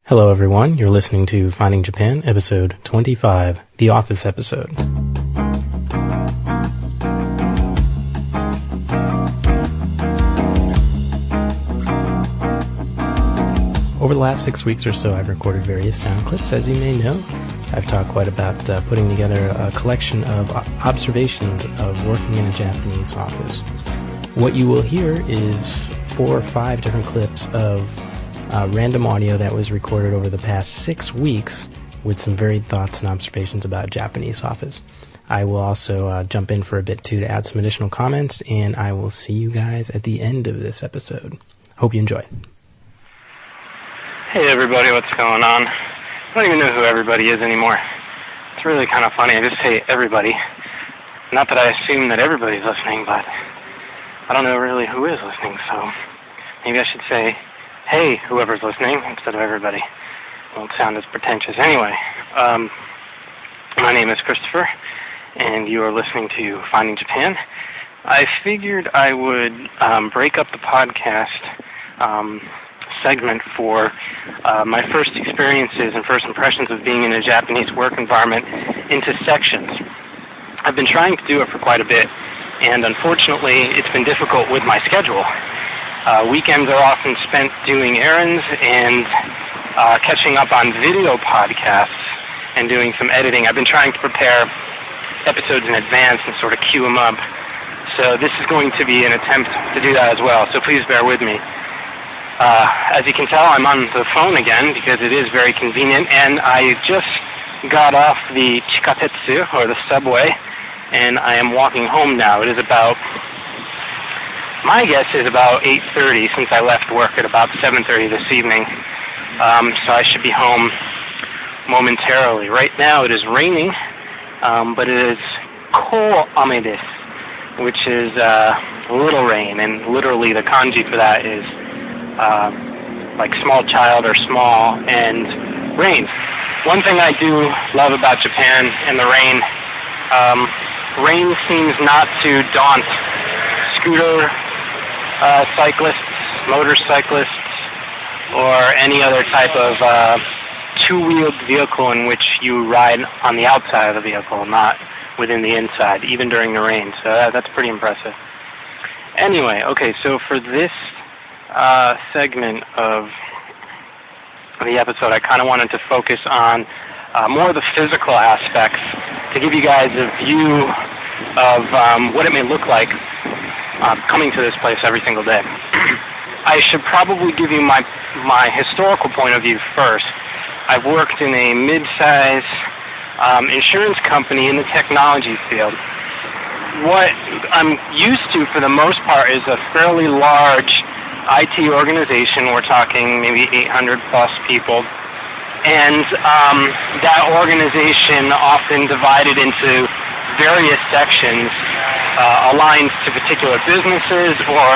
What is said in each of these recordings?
Hello everyone, you're listening to Finding Japan, episode 25, The Office episode. Over the last 6 weeks or so, I've recorded various sound clips. As you may know, I've talked quite about putting together a collection of observations of working in a Japanese office. What you will hear is 4 or 5 different clips of random audio that was recorded over the past 6 weeks with some varied thoughts and observations about Japanese office. I will also jump in for a bit too to add some additional comments, and I will see you guys at the end of this episode. Hope you enjoy. Hey everybody, what's going on? I don't even know who everybody is anymore. It's really kind of funny. I just say everybody. Not that I assume that everybody's listening, but I don't know really who is listening, so maybe I should say, hey, whoever's listening, instead of everybody. It won't sound as pretentious. Anyway, my name is Christopher, and you are listening to Finding Japan. I figured I would break up the podcast segment for my first experiences and first impressions of being in a Japanese work environment into sections. I've been trying to do it for quite a bit, and unfortunately, it's been difficult with my schedule. Weekends are often spent doing errands and catching up on video podcasts and doing some editing. I've been trying to prepare episodes in advance and sort of queue them up. So this is going to be an attempt to do that as well, so please bear with me. As you can tell, I'm on the phone again because it is very convenient, and I just got off the Chikatetsu, or the subway, and I am walking home now. It is about... My guess is about 8:30 since I left work at about 7:30 this evening. So I should be home momentarily. Right now it is raining, but it is ko ame desu, which is little rain, and literally the kanji for that is like small child or small and rain. One thing I do love about Japan and the rain, rain seems not to daunt scooter cyclists, motorcyclists, or any other type of two-wheeled vehicle in which you ride on the outside of the vehicle, not within the inside, even during the rain. So that's pretty impressive. Anyway, okay, so for this segment of the episode, I kind of wanted to focus on more of the physical aspects to give you guys a view of what it may look like coming to this place every single day. I should probably give you my historical point of view first. I've worked in a mid-size insurance company in the technology field. What I'm used to for the most part is a fairly large IT organization. We're talking maybe 800 plus people. And that organization often divided into various sections aligned to particular businesses or,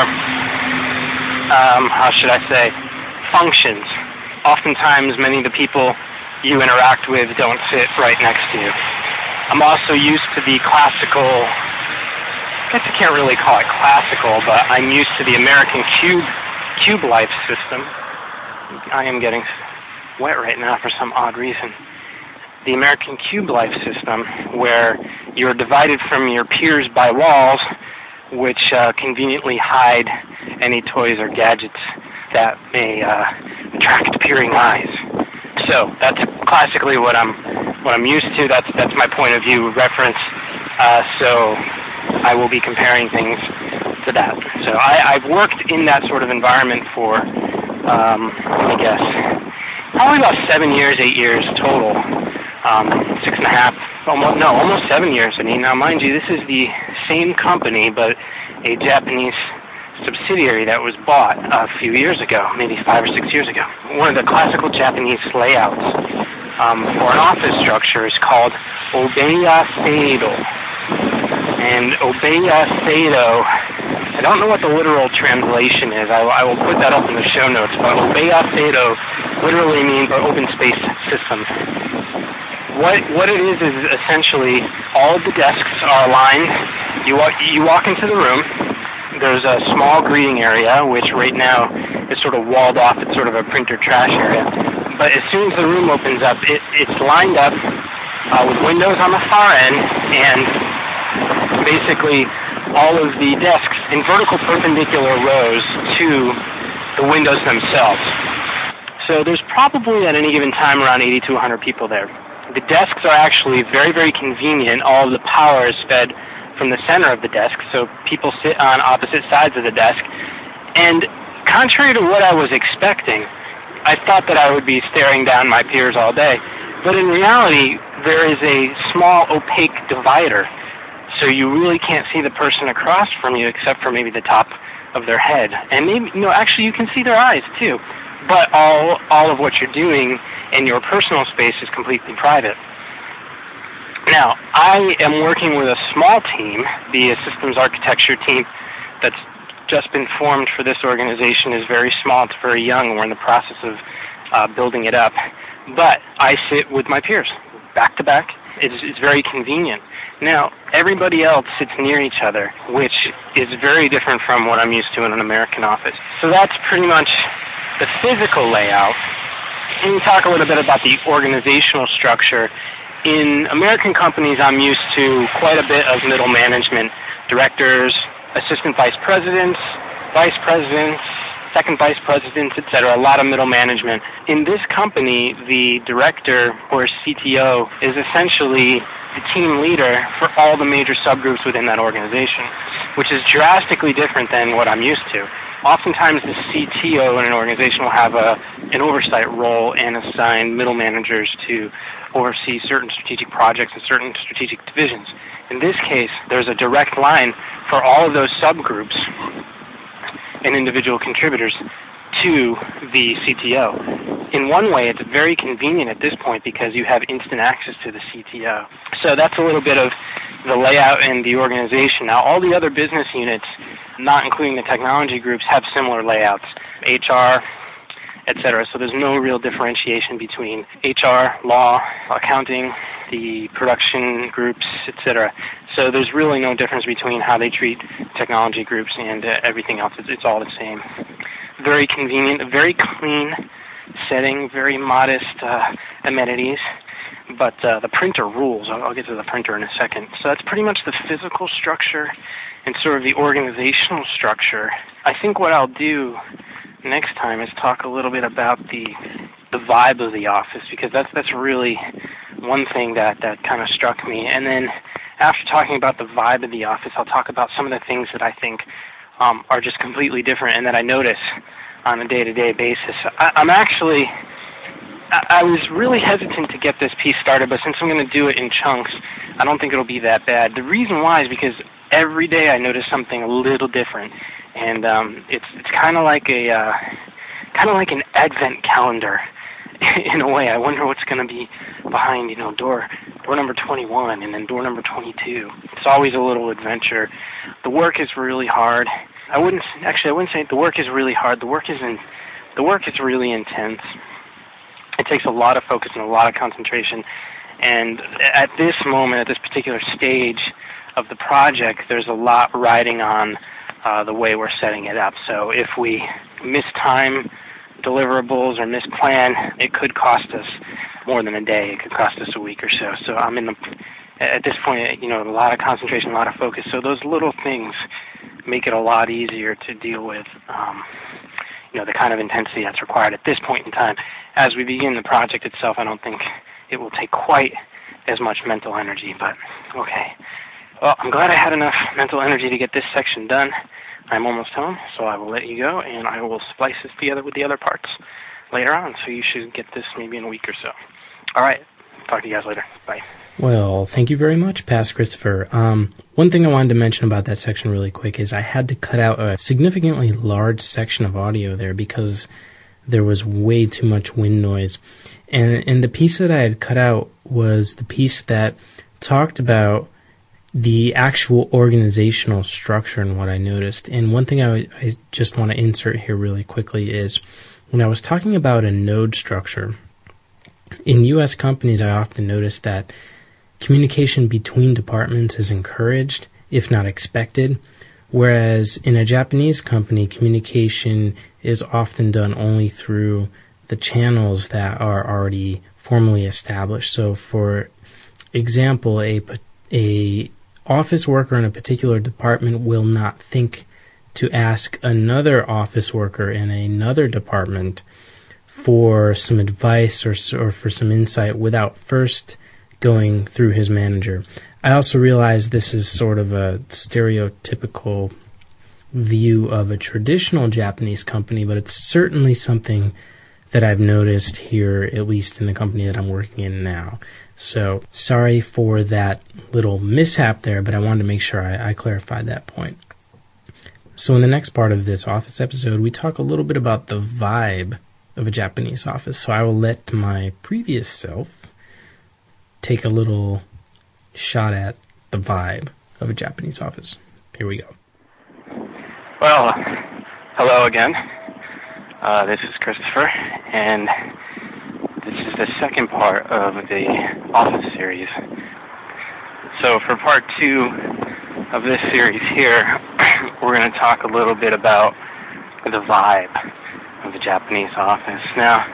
how should I say, functions. Oftentimes, many of the people you interact with don't sit right next to you. I'm also used to the classical, I guess I can't really call it classical, but I'm used to the American cube life system. I am getting wet right now for some odd reason. The American cube life system, where you're divided from your peers by walls, which conveniently hide any toys or gadgets that may attract peering eyes. So that's classically what I'm used to. That's my point of view reference. So I will be comparing things to that. So I've worked in that sort of environment for, I guess, probably about 7 years, 8 years total. 6.5, almost 7 years. I mean, now mind you, this is the same company, but a Japanese subsidiary that was bought a few years ago, maybe 5 or 6 years ago. One of the classical Japanese layouts for an office structure is called Obeya Seido. And Obeya Seido, I don't know what the literal translation is. I will put that up in the show notes, but Obeya Seido literally means an open space system. What it is essentially all of the desks are aligned. You walk into the room. There's a small greeting area, which right now is sort of walled off. It's sort of a printer trash area. But as soon as the room opens up, it's lined up with windows on the far end, and basically all of the desks in vertical perpendicular rows to the windows themselves. So there's probably at any given time around 80 to 100 people there. The desks are actually very, very convenient. All of the power is fed from the center of the desk, so people sit on opposite sides of the desk. And contrary to what I was expecting, I thought that I would be staring down my peers all day. But in reality, there is a small opaque divider, so you really can't see the person across from you except for maybe the top of their head. And maybe, actually you can see their eyes too. But all of what you're doing in your personal space is completely private. Now, I am working with a small team. The systems architecture team that's just been formed for this organization is very small. It's very young. We're in the process of building it up. But I sit with my peers, back to back. It's very convenient. Now, everybody else sits near each other, which is very different from what I'm used to in an American office. So that's pretty much the physical layout. Can you talk a little bit about the organizational structure? In American companies, I'm used to quite a bit of middle management, directors, assistant vice presidents, second vice presidents, etc., a lot of middle management. In this company, the director or CTO is essentially the team leader for all the major subgroups within that organization, which is drastically different than what I'm used to. Oftentimes, the CTO in an organization will have an oversight role and assign middle managers to oversee certain strategic projects and certain strategic divisions. In this case, there's a direct line for all of those subgroups and individual contributors to the CTO. In one way, it's very convenient at this point because you have instant access to the CTO. So that's a little bit of the layout and the organization. Now, all the other business units, not including the technology groups, have similar layouts, HR, etc. So there's no real differentiation between HR, law, accounting, the production groups, etc. So there's really no difference between how they treat technology groups and everything else. It's all the same. Very convenient, very clean setting, very modest amenities. But the printer rules. I'll get to the printer in a second. So that's pretty much the physical structure and sort of the organizational structure. I think what I'll do next time is talk a little bit about the vibe of the office, because that's really one thing that kind of struck me. And then after talking about the vibe of the office, I'll talk about some of the things that I think are just completely different and that I notice on a day-to-day basis. I was really hesitant to get this piece started, but since I'm going to do it in chunks, I don't think it'll be that bad. The reason why is because every day I notice something a little different, and it's kind of like an advent calendar in a way. I wonder what's going to be behind, door number 21 and then door number 22. It's always a little adventure. The work is really hard. I wouldn't say the work is really hard. The work is really intense. It takes a lot of focus and a lot of concentration. And at this moment, at this particular stage of the project, there's a lot riding on the way we're setting it up. So if we miss time deliverables or miss plan, it could cost us more than a day. It could cost us a week or so. So I'm at this point, a lot of concentration, a lot of focus. So those little things make it a lot easier to deal with, the kind of intensity that's required at this point in time. As we begin the project itself, I don't think it will take quite as much mental energy, but okay. Well, I'm glad I had enough mental energy to get this section done. I'm almost home, so I will let you go, and I will splice this together with the other parts later on, so you should get this maybe in a week or so. All right. Talk to you guys later. Bye. Well, thank you very much, Past Christopher. One thing I wanted to mention about that section really quick is I had to cut out a significantly large section of audio there because there was way too much wind noise. And the piece that I had cut out was the piece that talked about the actual organizational structure and what I noticed. And one thing I just want to insert here really quickly is when I was talking about a node structure, in U.S. companies, I often notice that communication between departments is encouraged, if not expected, whereas in a Japanese company, communication is often done only through the channels that are already formally established. So, for example, a office worker in a particular department will not think to ask another office worker in another department for some advice or for some insight without first going through his manager. I also realize this is sort of a stereotypical view of a traditional Japanese company, but it's certainly something that I've noticed here, at least in the company that I'm working in now. So sorry for that little mishap there, but I wanted to make sure I clarified that point. So in the next part of this office episode, we talk a little bit about the vibe of a Japanese office. So I will let my previous self take a little shot at the vibe of a Japanese office. Here we go. Well, hello again. This is Christopher, and this is the second part of the Office series. So for part 2 of this series here, we're going to talk a little bit about the vibe of the Japanese office. Now,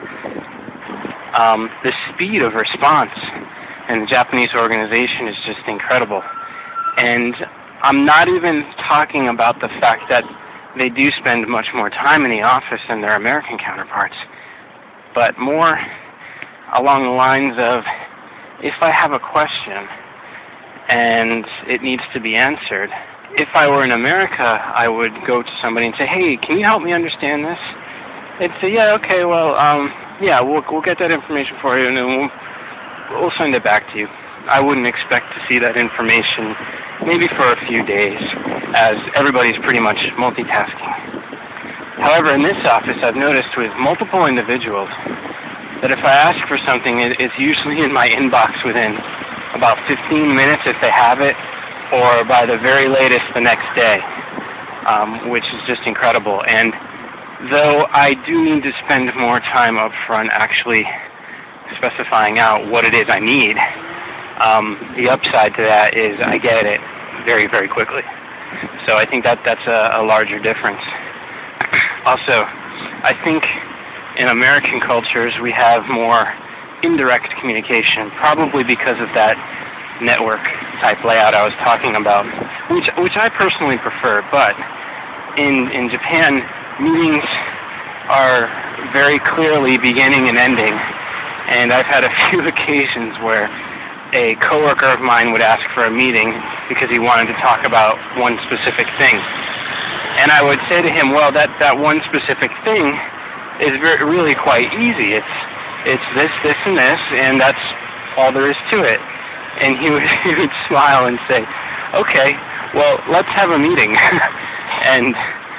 the speed of response in the Japanese organization is just incredible. And I'm not even talking about the fact that they do spend much more time in the office than their American counterparts, but more along the lines of, if I have a question and it needs to be answered, if I were in America, I would go to somebody and say, hey, can you help me understand this? They'd say, yeah, okay, well, yeah, we'll get that information for you, and then we'll send it back to you. I wouldn't expect to see that information maybe for a few days, as everybody's pretty much multitasking. However, in this office, I've noticed with multiple individuals that if I ask for something, it's usually in my inbox within about 15 minutes if they have it, or by the very latest the next day, which is just incredible. And though I do need to spend more time up front actually specifying out what it is I need, the upside to that is I get it very, very quickly. So I think that's a larger difference. Also, I think in American cultures we have more indirect communication, probably because of that network type layout I was talking about, which I personally prefer. But in Japan, meetings are very clearly beginning and ending, and I've had a few occasions where a coworker of mine would ask for a meeting because he wanted to talk about one specific thing. And I would say to him, well, that one specific thing is really quite easy. It's this, and this, and that's all there is to it. And he would smile and say, okay, well, let's have a meeting. And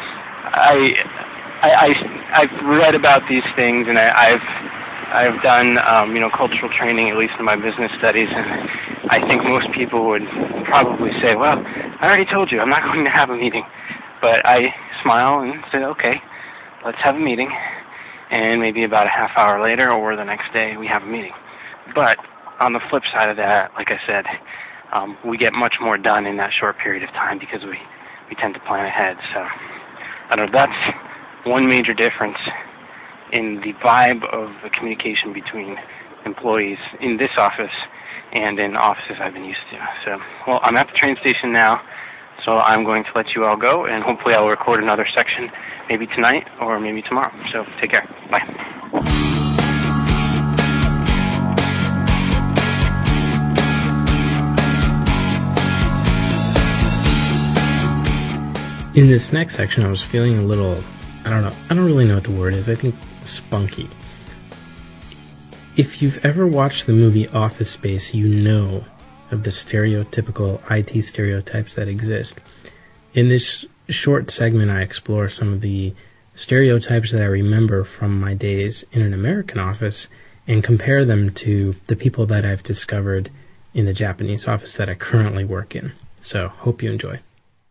I've read about these things, and I've done cultural training, at least in my business studies, and I think most people would probably say, well, I already told you, I'm not going to have a meeting. But I smile and say, okay, let's have a meeting, and maybe about a half hour later or the next day we have a meeting. But on the flip side of that, like I said, we get much more done in that short period of time because we tend to plan ahead. So I don't know, that's one major difference in the vibe of the communication between employees in this office and in offices I've been used to. So, well, I'm at the train station now, so I'm going to let you all go, and hopefully I'll record another section maybe tonight or maybe tomorrow. So take care. Bye. In this next section, I was feeling a little, I don't really know what the word is. I think spunky. If you've ever watched the movie Office Space, you know of the stereotypical IT stereotypes that exist. In this short segment, I explore some of the stereotypes that I remember from my days in an American office and compare them to the people that I've discovered in the Japanese office that I currently work in. So, hope you enjoy.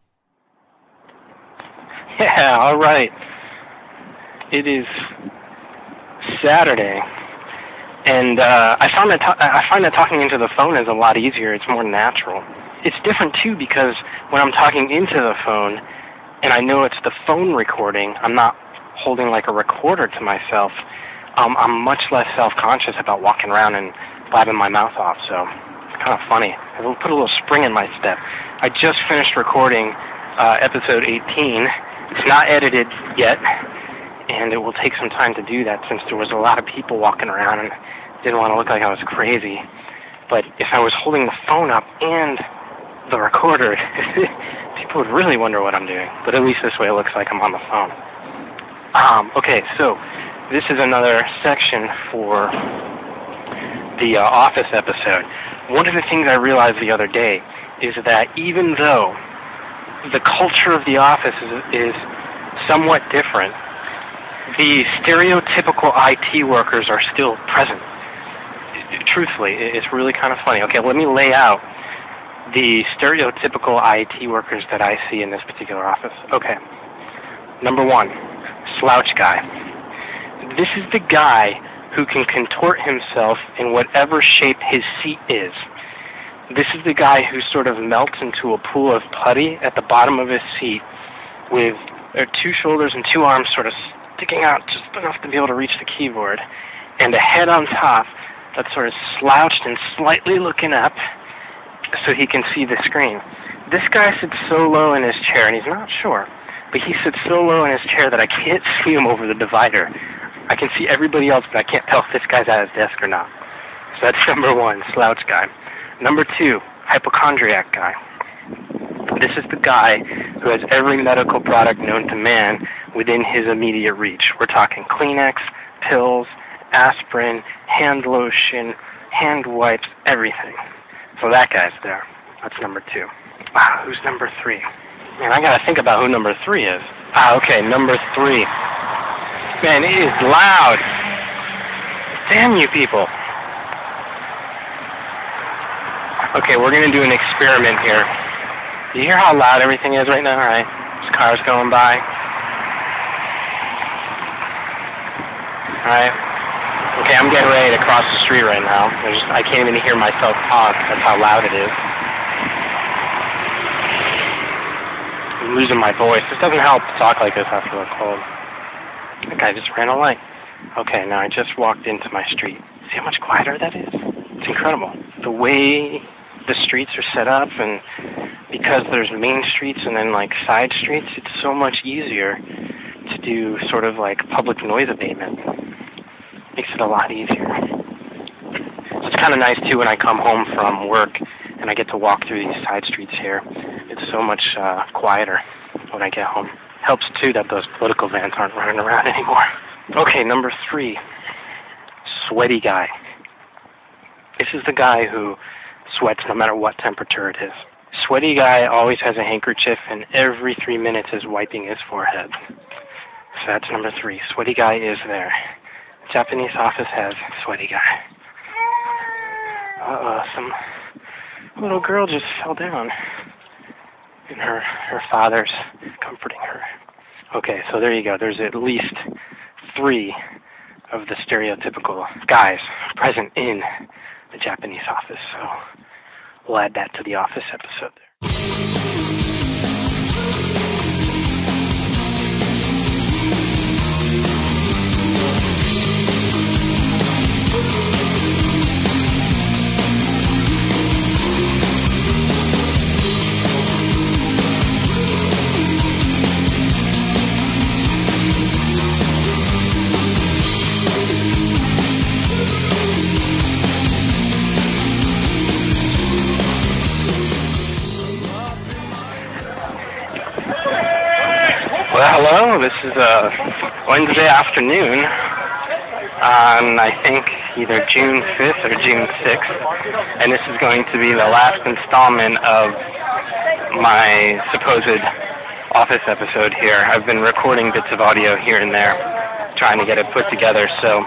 Yeah, all right. It is Saturday, and I find that talking into the phone is a lot easier. It's more natural. It's different too because when I'm talking into the phone, and I know it's the phone recording, I'm not holding like a recorder to myself. I'm much less self-conscious about walking around and blabbing my mouth off, so it's kind of funny. I will put a little spring in my step. I just finished recording episode 18. It's not edited yet, and it will take some time to do that since there was a lot of people walking around and didn't want to look like I was crazy. But if I was holding the phone up and the recorder, people would really wonder what I'm doing. But at least this way it looks like I'm on the phone. Okay, so this is another section for the Office episode. One of the things I realized the other day is that even though the culture of the office is somewhat different, the stereotypical IT workers are still present. Truthfully, it's really kind of funny. Okay, let me lay out the stereotypical IT workers that I see in this particular office. Okay, number one, slouch guy. This is the guy who can contort himself in whatever shape his seat is. This is the guy who sort of melts into a pool of putty at the bottom of his seat with two shoulders and two arms sort of sticking out just enough to be able to reach the keyboard, and a head on top that's sort of slouched and slightly looking up so he can see the screen. This guy sits so low in his chair, and he's not sure, but he sits so low in his chair that I can't see him over the divider. I can see everybody else, but I can't tell if this guy's at his desk or not. So that's number one, slouch guy. Number two, hypochondriac guy. This is the guy who has every medical product known to man within his immediate reach. We're talking Kleenex, pills, aspirin, hand lotion, hand wipes, everything. So that guy's there. That's number two. Who's number three? Man, I gotta think about who number three is. Okay, number three. Man, it is loud. Damn you people. Okay, we're gonna do an experiment here. Do you hear how loud everything is right now? All right, there's cars going by. All right. Okay, I'm getting ready to cross the street right now. I can't even hear myself talk. That's how loud it is. I'm losing my voice. This doesn't help to talk like this after a cold. That guy just ran a light. Okay, now I just walked into my street. See how much quieter that is? It's incredible. The way the streets are set up, and because there's main streets and then like side streets, it's so much easier to do sort of like public noise abatement. Makes it a lot easier. So it's kind of nice too when I come home from work and I get to walk through these side streets here. It's so much quieter when I get home. Helps too that those political vans aren't running around anymore. Okay, number three, sweaty guy. This is the guy who sweats no matter what temperature it is. Sweaty guy always has a handkerchief and every 3 minutes is wiping his forehead. So that's number three. Sweaty guy is there. Japanese office has sweaty guy. Some little girl just fell down. And her father's comforting her. Okay, so there you go. There's at least three of the stereotypical guys present in the Japanese office. So we'll add that to the office episode there. Well, hello, this is Wednesday afternoon on, I think, either June 5th or June 6th, and this is going to be the last installment of my supposed office episode here. I've been recording bits of audio here and there, trying to get it put together, so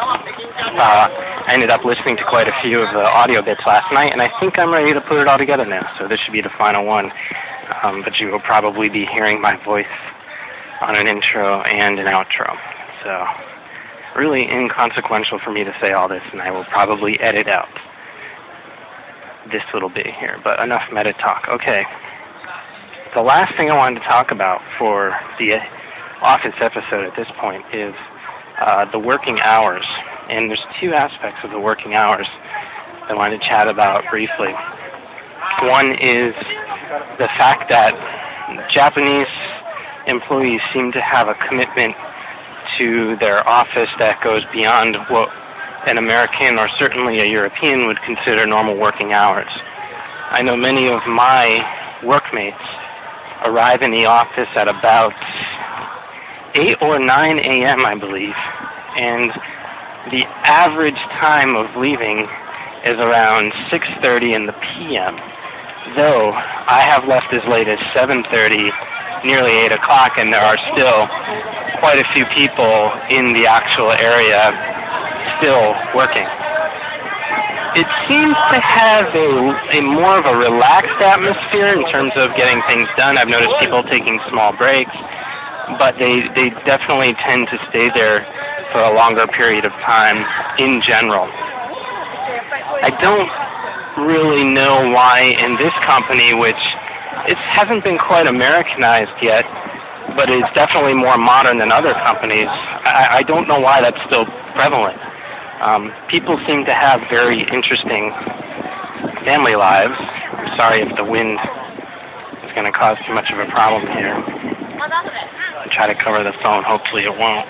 I ended up listening to quite a few of the audio bits last night, and I think I'm ready to put it all together now, so this should be the final one, but you will probably be hearing my voice on an intro and an outro. So, really inconsequential for me to say all this, and I will probably edit out this little bit here, but enough meta talk. Okay. The last thing I wanted to talk about for the office episode at this point is the working hours. And there's two aspects of the working hours I wanted to chat about briefly. One is the fact that Japanese employees seem to have a commitment to their office that goes beyond what an American or certainly a European would consider normal working hours. I know many of my workmates arrive in the office at about 8 or 9 a.m., I believe, and the average time of leaving is around 6:30 in the p.m., though I have left as late as 7:30, nearly 8 o'clock, and there are still quite a few people in the actual area still working. It seems to have a more of a relaxed atmosphere in terms of getting things done. I've noticed people taking small breaks, but they definitely tend to stay there for a longer period of time in general. I don't really know why in this company, which it hasn't been quite Americanized yet, but it's definitely more modern than other companies, I don't know why that's still prevalent. People seem to have very interesting family lives. I'm sorry if the wind is going to cause too much of a problem here. I'll try to cover the phone. Hopefully it won't.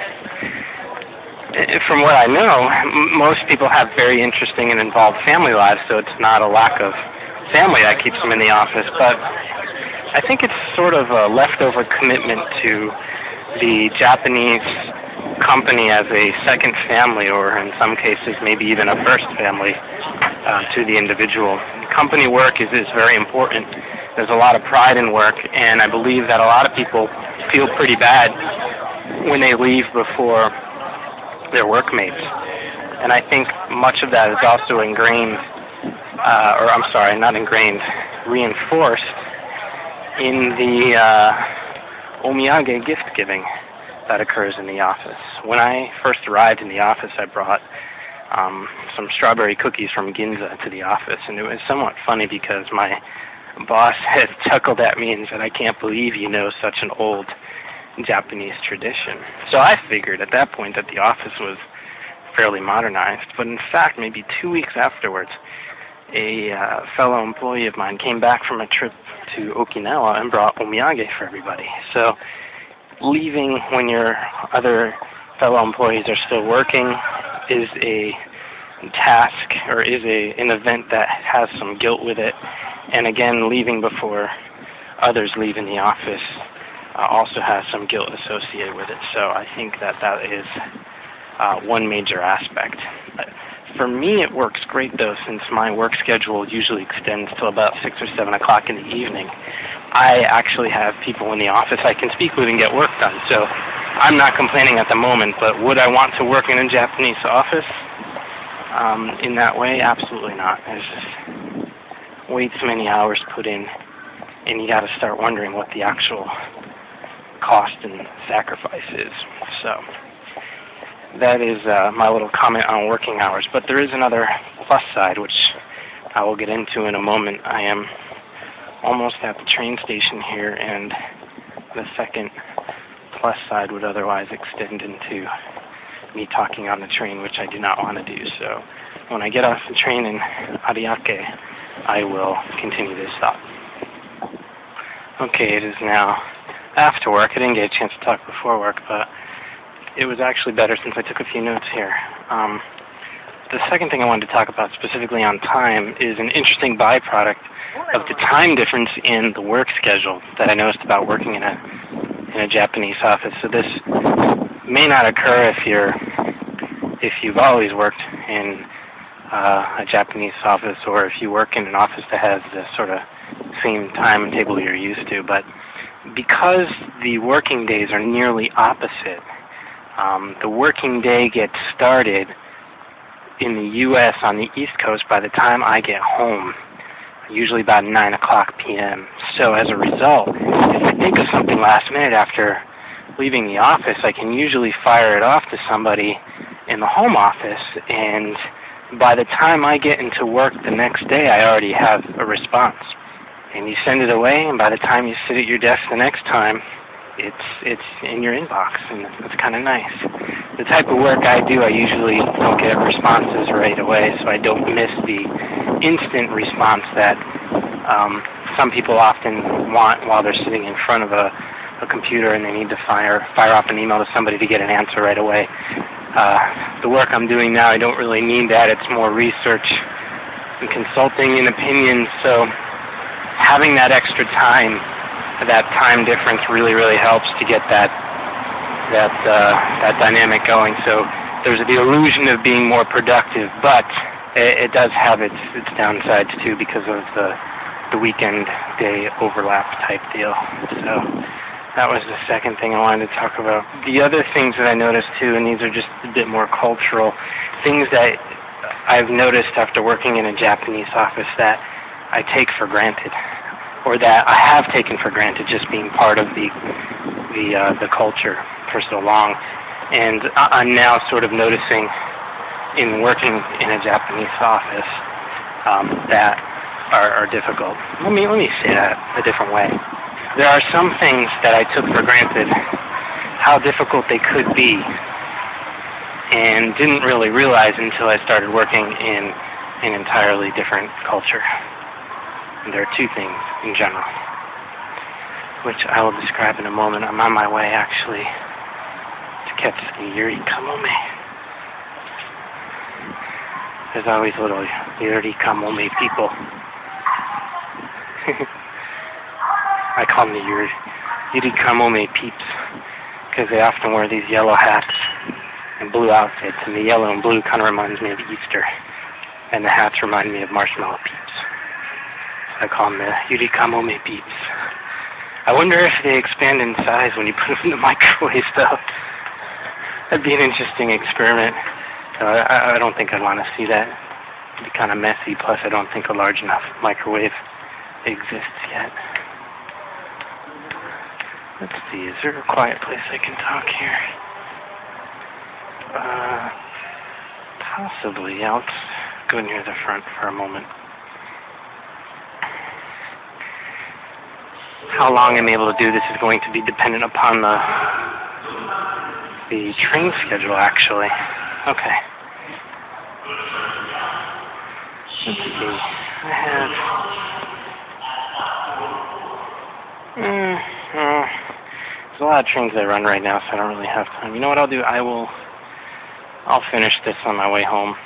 From what I know, most people have very interesting and involved family lives, so it's not a lack of family that keeps them in the office, but I think it's sort of a leftover commitment to the Japanese company as a second family, or in some cases maybe even a first family to the individual. Company work is very important. There's a lot of pride in work, and I believe that a lot of people feel pretty bad when they leave before their workmates. And I think much of that is also reinforced in the omiyage gift giving that occurs in the office. When I first arrived in the office, I brought some strawberry cookies from Ginza to the office, and it was somewhat funny because my boss had chuckled at me and said, "I can't believe you know such an old Japanese tradition." So I figured at that point that the office was fairly modernized, but in fact, maybe 2 weeks afterwards, a fellow employee of mine came back from a trip to Okinawa and brought omiyage for everybody. So leaving when your other fellow employees are still working is a task, or is an event that has some guilt with it. And again, leaving before others leave in the office also has some guilt associated with it. So I think that is one major aspect. For me, it works great, though, since my work schedule usually extends till about 6 or 7 o'clock in the evening. I actually have people in the office I can speak with and get work done. So I'm not complaining at the moment, but would I want to work in a Japanese office in that way? Absolutely not. There's just way too many hours put in, and you got to start wondering what the actual cost and sacrifice is. So that is my little comment on working hours. But there is another plus side, which I will get into in a moment. I am almost at the train station here, and the second plus side would otherwise extend into me talking on the train, which I do not want to do. So when I get off the train in Ariake, I will continue this thought. Okay, it is now after work. I didn't get a chance to talk before work, but it was actually better since I took a few notes here. The second thing I wanted to talk about specifically on time is an interesting byproduct of the time difference in the work schedule that I noticed about working in a Japanese office. So this may not occur if you've always worked in a Japanese office, or if you work in an office that has the sort of same timetable you're used to. But because the working days are nearly opposite, the working day gets started in the U.S. on the East Coast by the time I get home, usually about 9 o'clock p.m. So as a result, if I think of something last minute after leaving the office, I can usually fire it off to somebody in the home office, and by the time I get into work the next day, I already have a response. And you send it away, and by the time you sit at your desk the next time, it's in your inbox, and it's kind of nice. the type of work I do, I usually don't get responses right away, so I don't miss the instant response that some people often want while they're sitting in front of a computer and they need to fire off an email to somebody to get an answer right away. The work I'm doing now, I don't really need that. It's more research and consulting and opinions, so having that extra time, that time difference really, really helps to get that dynamic going. So there's the illusion of being more productive, but it does have its downsides too because of the weekend day overlap type deal. So that was the second thing I wanted to talk about. The other things that I noticed too, and these are just a bit more cultural, things that I've noticed after working in a Japanese office that I take for granted, or that I have taken for granted just being part of the culture for so long. And I'm now sort of noticing in working in a Japanese office that are difficult. Let me say that a different way. There are some things that I took for granted how difficult they could be and didn't really realize until I started working in an entirely different culture. And there are two things in general, which I will describe in a moment. I'm on my way, actually, to catch the Yuri Kamome. There's always little Yuri Kamome people. I call them the Yuri Kamome peeps, because they often wear these yellow hats and blue outfits, and the yellow and blue kind of reminds me of Easter, and the hats remind me of marshmallow peeps. So I call them the Yuri Kamome peeps. I wonder if they expand in size when you put them in the microwave, though. That'd be an interesting experiment. I don't think I'd want to see that. It'd be kind of messy, plus I don't think a large enough microwave exists yet. Let's see, is there a quiet place I can talk here? Possibly. Yeah, let's go near the front for a moment. How long I'm able to do this is going to be dependent upon the train schedule, actually. Okay. Let's see. I have... there's a lot of trains that run right now, so I don't really have time. You know what I'll do? I'll finish this on my way home.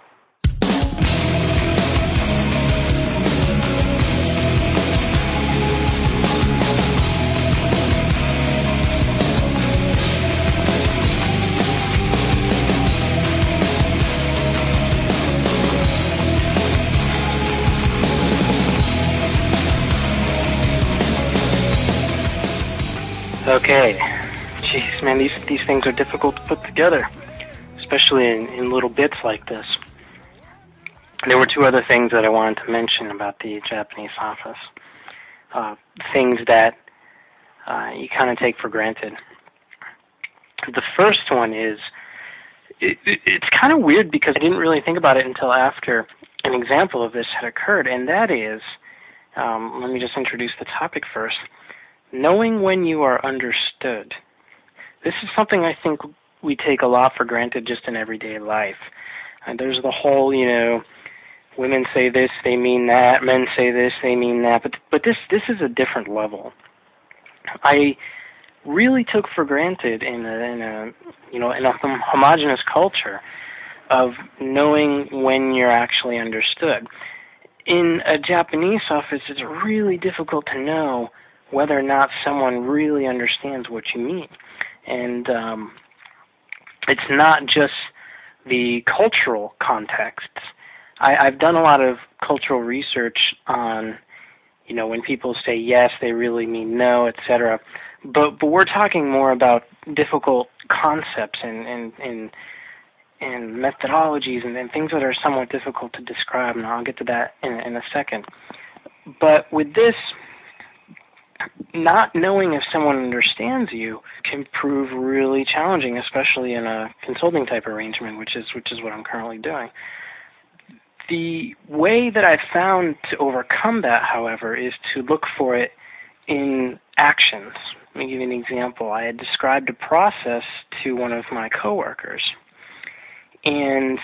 Okay. Jeez, man, these things are difficult to put together, especially in little bits like this. There were two other things that I wanted to mention about the Japanese office. Things that you kind of take for granted. The first one is, it's kind of weird because I didn't really think about it until after an example of this had occurred, and that is, let me just introduce the topic first. Knowing when you are understood. This is something I think we take a lot for granted just in everyday life. And there's the whole, women say this, they mean that, men say this, they mean that, but this is a different level. I really took for granted in a homogenous culture of knowing when you're actually understood. In a Japanese office, it's really difficult to know whether or not someone really understands what you mean. And it's not just the cultural contexts. I've done a lot of cultural research on, when people say yes, they really mean no, etc. But we're talking more about difficult concepts and methodologies and things that are somewhat difficult to describe, and I'll get to that in a second. But with this, not knowing if someone understands you can prove really challenging, especially in a consulting type arrangement, which is what I'm currently doing. The way that I've found to overcome that, however, is to look for it in actions, Let me give you an example. I had described a process to one of my coworkers, and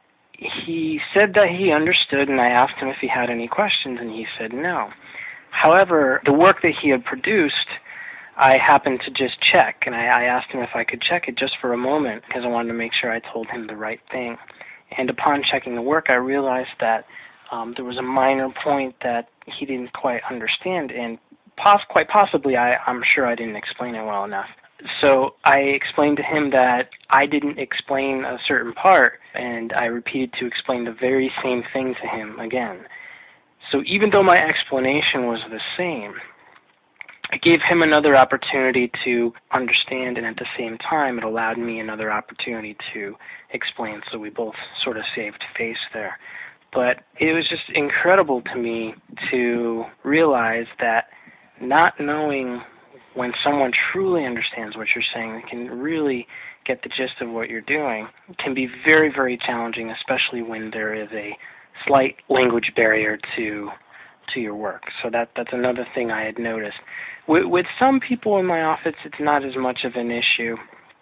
he said that he understood, and I asked him if he had any questions, and he said no. However, the work that he had produced, I happened to just check, and I asked him if I could check it just for a moment because I wanted to make sure I told him the right thing. And upon checking the work, I realized that there was a minor point that he didn't quite understand, and quite possibly I'm sure I didn't explain it well enough. So I explained to him that I didn't explain a certain part, and I repeated to explain the very same thing to him again. So even though my explanation was the same, it gave him another opportunity to understand, and at the same time, it allowed me another opportunity to explain, so we both sort of saved face there. But it was just incredible to me to realize that not knowing when someone truly understands what you're saying, they can really get the gist of what you're doing, can be very, very challenging, especially when there is a slight language barrier to your work. So that's another thing I had noticed. With some people in my office, it's not as much of an issue.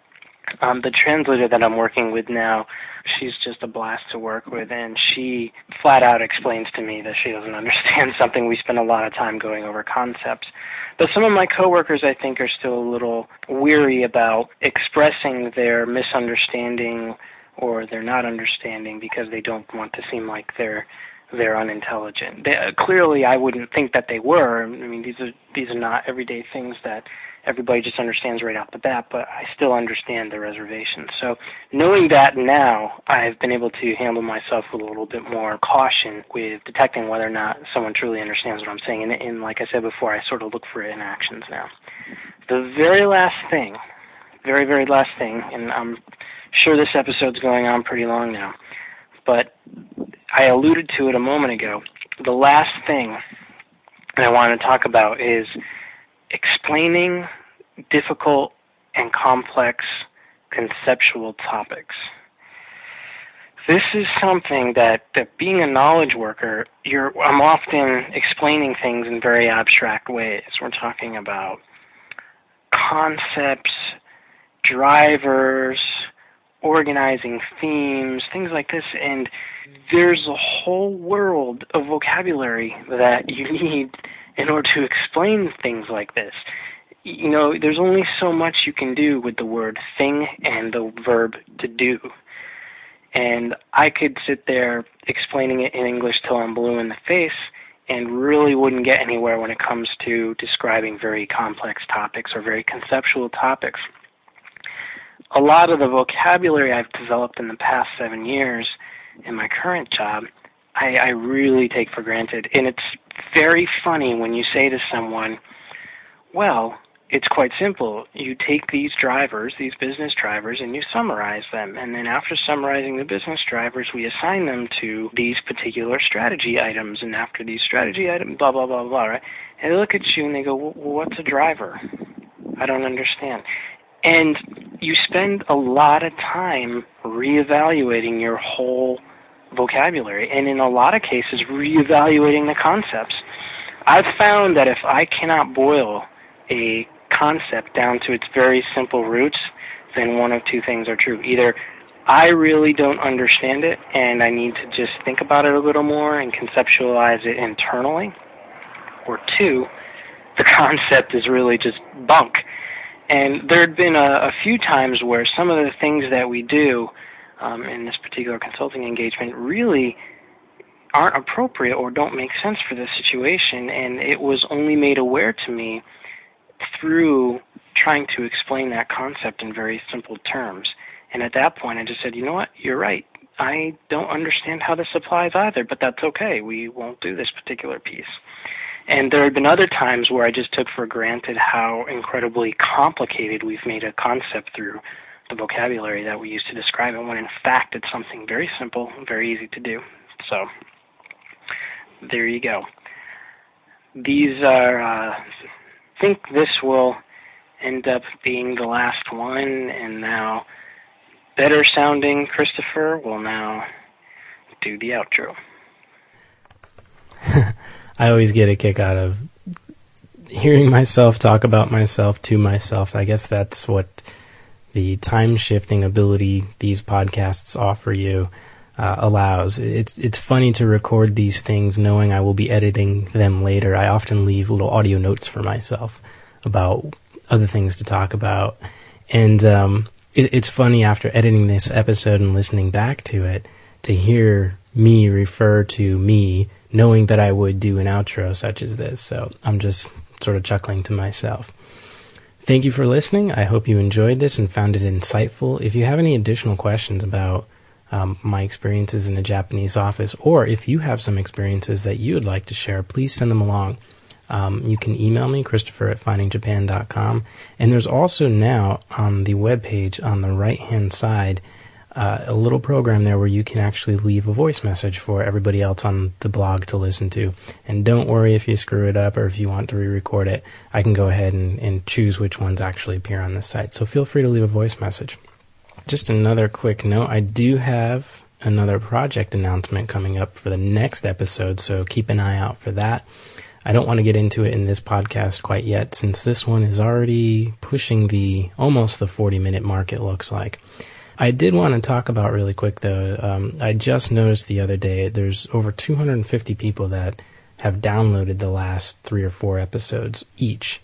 The translator that I'm working with now, she's just a blast to work with, and she flat out explains to me that she doesn't understand something. We spend a lot of time going over concepts. But some of my coworkers, I think, are still a little weary about expressing their misunderstanding or their not understanding because they don't want to seem like they're unintelligent. Clearly, I wouldn't think that they were. I mean, these are not everyday things that everybody just understands right off the bat, but I still understand their reservations. So knowing that now, I've been able to handle myself with a little bit more caution with detecting whether or not someone truly understands what I'm saying. And like I said before, I sort of look for it in actions now. The very last thing, very, very last thing, and I'm sure this episode's going on pretty long now, but I alluded to it a moment ago. The last thing that I want to talk about is explaining difficult and complex conceptual topics. This is something that being a knowledge worker, I'm often explaining things in very abstract ways. We're talking about concepts, drivers, organizing themes, things like this, and there's a whole world of vocabulary that you need in order to explain things like this. You know, there's only so much you can do with the word thing and the verb to do. And I could sit there explaining it in English till I'm blue in the face and really wouldn't get anywhere when it comes to describing very complex topics or very conceptual topics. A lot of the vocabulary I've developed in the past 7 years in my current job, I really take for granted. And it's very funny when you say to someone, well, it's quite simple. You take these drivers, these business drivers, and you summarize them. And then after summarizing the business drivers, we assign them to these particular strategy items. And after these strategy items, blah, blah, blah, blah, right? And they look at you and they go, well, what's a driver? I don't understand. And you spend a lot of time reevaluating your whole vocabulary, and in a lot of cases, reevaluating the concepts. I've found that if I cannot boil a concept down to its very simple roots, then one of two things are true. Either I really don't understand it, and I need to just think about it a little more and conceptualize it internally, or two, the concept is really just bunk. And there had been a few times where some of the things that we do in this particular consulting engagement really aren't appropriate or don't make sense for this situation, and it was only made aware to me through trying to explain that concept in very simple terms. And at that point, I just said, you know what, you're right. I don't understand how this applies either, but that's okay. We won't do this particular piece. And there have been other times where I just took for granted how incredibly complicated we've made a concept through the vocabulary that we use to describe it, when in fact it's something very simple and very easy to do. So there you go. These are, I think this will end up being the last one, and now better sounding Christopher will now do the outro. I always get a kick out of hearing myself talk about myself to myself, I guess that's what the time-shifting ability these podcasts offer you allows. It's funny to record these things knowing I will be editing them later. I often leave little audio notes for myself about other things to talk about. And it's funny after editing this episode and listening back to it to hear me refer to me, knowing that I would do an outro such as this. So I'm just sort of chuckling to myself. Thank you for listening. I hope you enjoyed this and found it insightful. If you have any additional questions about my experiences in a Japanese office, or if you have some experiences that you would like to share, please send them along. You can email me, Christopher@findingjapan.com. And there's also now on the webpage on the right-hand side a little program there where you can actually leave a voice message for everybody else on the blog to listen to. And don't worry if you screw it up or if you want to re-record it. I can go ahead and choose which ones actually appear on the site. So feel free to leave a voice message. Just another quick note, I do have another project announcement coming up for the next episode, so keep an eye out for that. I don't want to get into it in this podcast quite yet, since this one is already pushing almost the 40-minute mark, it looks like. I did want to talk about really quick, though. I just noticed the other day there's over 250 people that have downloaded the last 3 or 4 episodes each.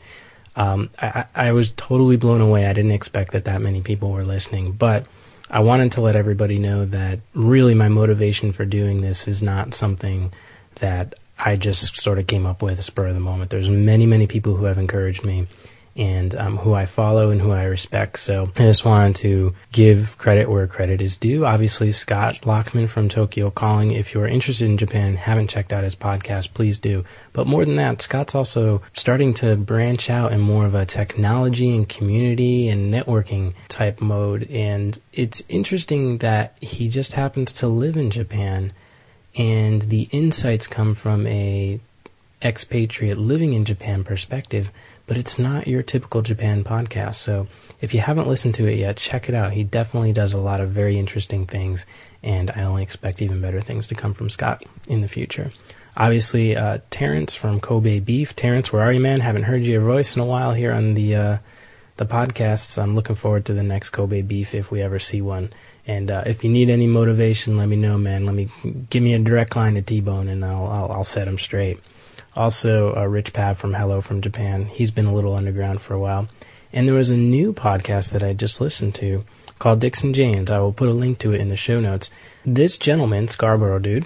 I was totally blown away. I didn't expect that many people were listening, but I wanted to let everybody know that really my motivation for doing this is not something that I just sort of came up with spur of the moment. There's many, many people who have encouraged me and who I follow and who I respect. So I just wanted to give credit where credit is due. Obviously, Scott Lockman from Tokyo Calling. If you're interested in Japan and haven't checked out his podcast, please do. But more than that, Scott's also starting to branch out in more of a technology and community and networking type mode. And it's interesting that he just happens to live in Japan, and the insights come from a expatriate living in Japan perspective, but it's not your typical Japan podcast. So if you haven't listened to it yet, check it out. He definitely does a lot of very interesting things, and I only expect even better things to come from Scott in the future. Obviously, Terrence from Kobe Beef. Terrence, where are you, man? Haven't heard your voice in a while here on the podcasts. I'm looking forward to the next Kobe Beef if we ever see one. And if you need any motivation, let me know, man. Give me a direct line to T-Bone, and I'll set him straight. Also, Rich Pav from Hello from Japan. He's been a little underground for a while. And there was a new podcast that I just listened to called Dixon Janes. I will put a link to it in the show notes. This gentleman, Scarborough Dude,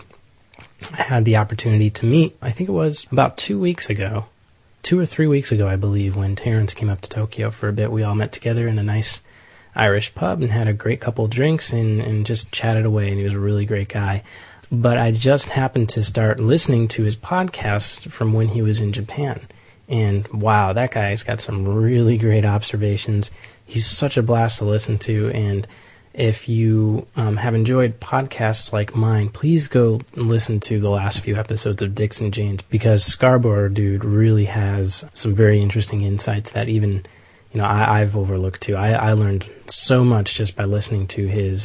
I had the opportunity to meet, I think it was about 2 weeks ago, 2 or 3 weeks ago, I believe, when Terrence came up to Tokyo for a bit. We all met together in a nice Irish pub and had a great couple drinks and just chatted away, and he was a really great guy. But I just happened to start listening to his podcast from when he was in Japan. And wow, that guy's got some really great observations. He's such a blast to listen to. And if you have enjoyed podcasts like mine, please go listen to the last few episodes of Dixon Janes, because Scarborough Dude really has some very interesting insights that even I've overlooked too. I learned so much just by listening to his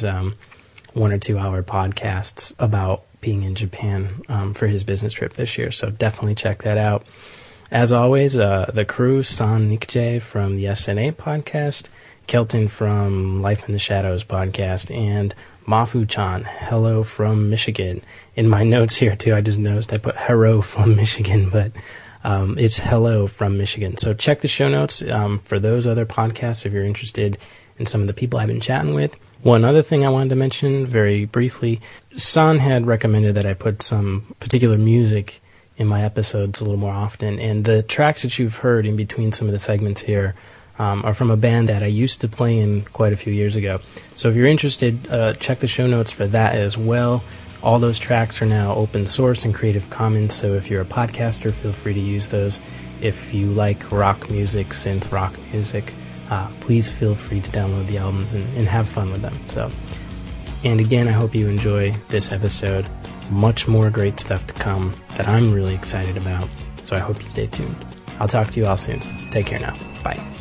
1 or 2 hour podcasts about being in Japan for his business trip this year. So definitely check that out. As always, the crew, San Nikje from the SNA podcast, Kelton from Life in the Shadows podcast, and Mafu-chan, hello from Michigan. In my notes here too, I just noticed I put hello from Michigan, but it's hello from Michigan. So check the show notes for those other podcasts if you're interested in some of the people I've been chatting with. One other thing I wanted to mention very briefly, San had recommended that I put some particular music in my episodes a little more often, and the tracks that you've heard in between some of the segments here are from a band that I used to play in quite a few years ago. So if you're interested, check the show notes for that as well. All those tracks are now open source and Creative Commons, so if you're a podcaster, feel free to use those. If you like rock music, synth rock music, please feel free to download the albums and have fun with them. And again, I hope you enjoy this episode. Much more great stuff to come that I'm really excited about, so I hope you stay tuned. I'll talk to you all soon. Take care now. Bye.